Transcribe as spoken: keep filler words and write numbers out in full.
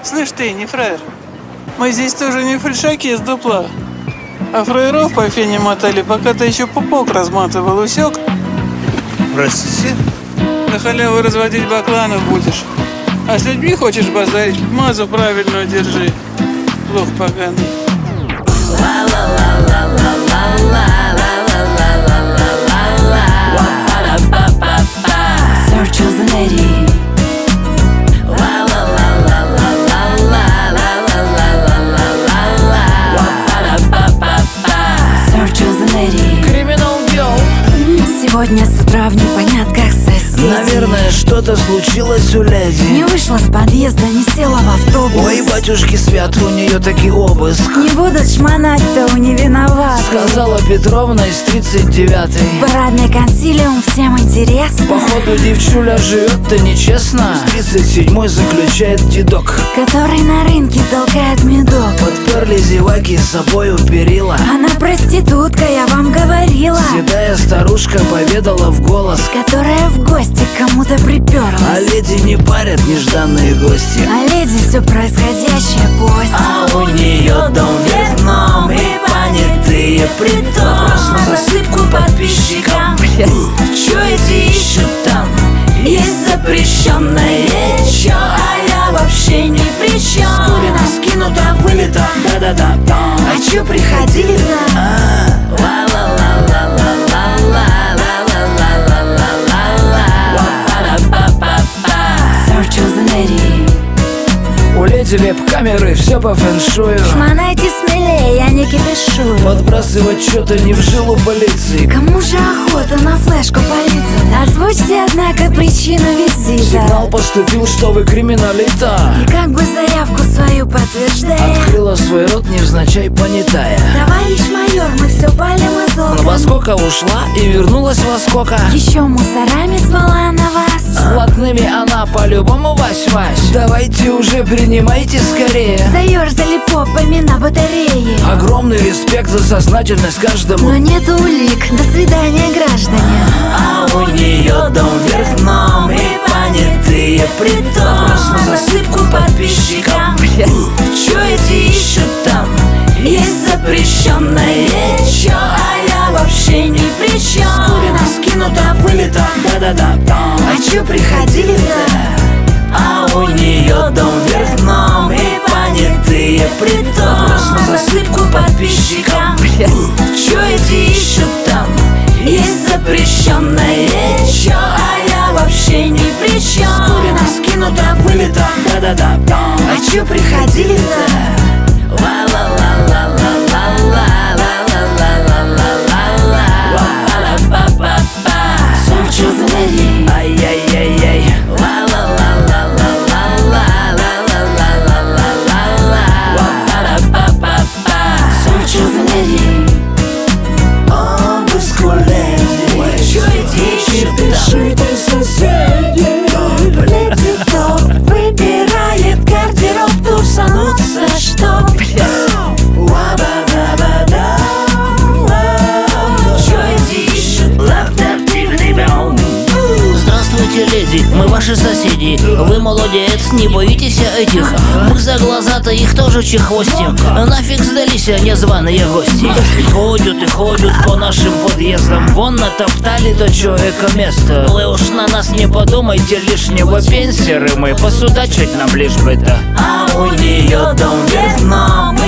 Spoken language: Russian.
Слышь ты, не фраер, мы здесь тоже не фальшаки из дупла, а фраеров по фене мотали, пока ты еще пупок разматывал, усек? Простите? На халяву разводить бакланов будешь. А с людьми хочешь базарить, мазу правильную держи. Лох поганый. Search of the lady. Search of the lady. Криминал Girl. Сегодня с утра в непонятках соседей. Наверное, что-то случилось у леди. Не вышла с подъезда, не села в автобус. Ой, батюшки свят, у нее таки обыск. Не будут шмонать-то у не виноваты. Сказала Петровна из тридцать девятой. Парадный консилиум, всем интересно. Походу девчуля живет-то нечестно. С тридцать седьмой заключает дедок, который на рынке толкает медок. подперли зеваки с собой у перила. Она проститутка, я вам говорила. Седая старушка поведала в голос, которая в гости кому-то приперлась. а леди не парят нежданные гости. А леди все происходящее пусть. А у нее дом вверх дном и понятые притом. Вопрос на засыпку подписчикам. Чё эти ищут там? Есть запрещенное чё, а я вообще ни при чем. Скурено, скинуто, вылито, да-да-да. А чё приходили-то? Search of the lady. У леди веб-камеры, все по фэншую. Шмонайте смелее, я не кипишую. Подбрасывать что-то не в жилу полиции. Кому же охота на флешку полиции? Озвучьте, однако, причину визита. Сигнал поступил, что вы криминалита. И как бы заявку свою подтверждая, Открыла свой рот невзначай понятая. товарищ майор, мы все палим из Во окон. сколько ушла и вернулась во сколько? Еще мусорами звала на вас. С блатными она по-любому вась-вась. Давайте уже принимайте скорее. Заерзали попами на батарее. Огромный респект за сознательность каждому. Но нет улик, до свидания, граждане. А у нее дом вверх дном и понятые притом. Вопрос на засыпку подписчикам. Чё эти ищут там? Есть запрещенное чё, а я вообще ни при чем. Скурено, скинуто, вылито, да-да-да. А чё приходили-то? А у нее дом вверх дном и понятые притом. Вопрос на засыпку подписчикам. Чё эти ищут там? Есть запрещенное чё, а я вообще ни при чем. Скурено, скинуто, вылито, да-да-да. А чё приходили-то? Search of the lady. Ай-яй-яй-яй. Search of the lady. Обыск у леди. Чё эти ищут там? Пишите, соседи. Леди топ выбирает гардероб, тусануться, чтоб Уа-ба-да-ба-да. Чё эти ищут? Лаптоптивный бэум. Здравствуйте, леди, мы ваши соседи. Вы молодец, не боитесь этих. Мы за глаза-то их тоже чехвостим. Нафиг сдались незваные гости. Ходят и ходят по нашим подъездам. Вон натоптали до человека место. Вы уж на нас не подумайте лишнего. Пенсеры мы, посудачить нам лишь бы-то. А у нее дом вверх дном